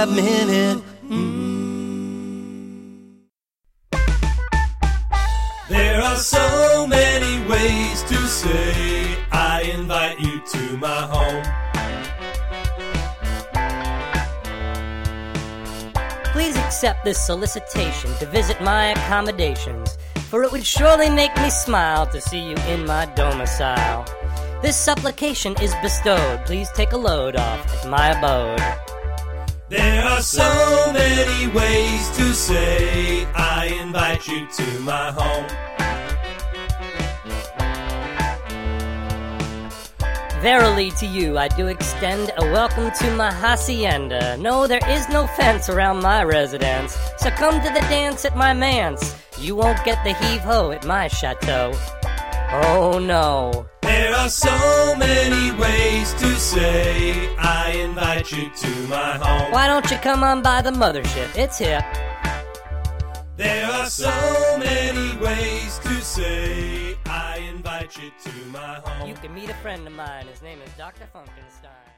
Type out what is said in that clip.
5-minute. There are so many ways to say I invite you to my home. Please accept this solicitation to visit my accommodations, for it would surely make me smile to see you in my domicile. This supplication is bestowed. Please take a load off at my abode. There are so many ways to say I invite you to my home. Verily to you I do extend a welcome to my hacienda. No, there is no fence around my residence, so come to the dance at my manse. You won't get the heave-ho at my chateau. Oh no. There are so many ways to say I invite you to my home. Why don't you come on by the mothership? It's hip. There are so many ways to say I invite you to my home. You can meet a friend of mine. His name is Dr. Funkenstein.